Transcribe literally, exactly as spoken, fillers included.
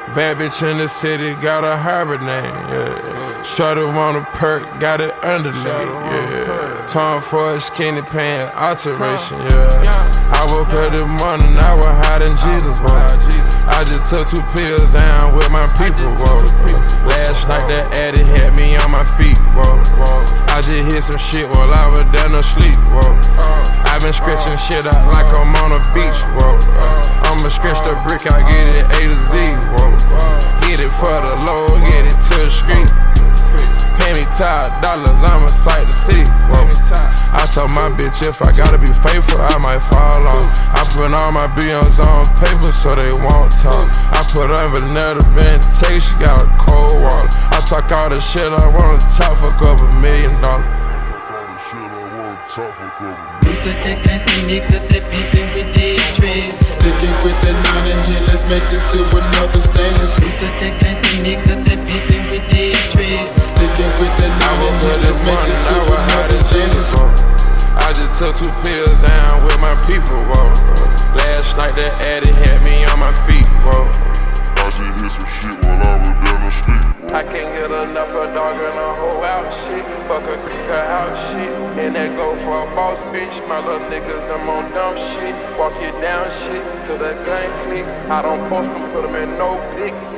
Bad bitch in the city, got a hybrid name, yeah. Shorty want a perk, got it underneath, yeah. Time for a skinny pants alteration, yeah. I woke up this morning, I was hiding Jesus, whoa. I just took two pills down with my people, whoa. Last night that addy had me on my feet, whoa. I just hit some shit while I was down to sleep, whoa. I been scratching shit out like I'm on a beach, whoa. I'ma scratch the brick, I get it A to Z, whoa. Get it for the low, get it to the street. Pay me top dollars, I'm a sight to see, whoa. I told my bitch if I gotta be faithful, I might fall off. I put all my B Ms on paper so they won't talk. I put on vanilla vintage, she got a cold water. I talk all the shit I wanna talk for a couple million dollars. Sticking with the nine in here, let's make this to another stage. Sticking with the nine in here, let's make this to another stage. I just took two pills down with my people, whoa. Last night that addy had me on my feet, whoa. I just hit some shit while I was down the street. I can't get enough of dog and a whole out shit. Fuck a kick her out shit. And that go for a boss bitch. My little niggas, them on dumb shit. Walk you down shit to the gang click. I don't post them, put them in no pics.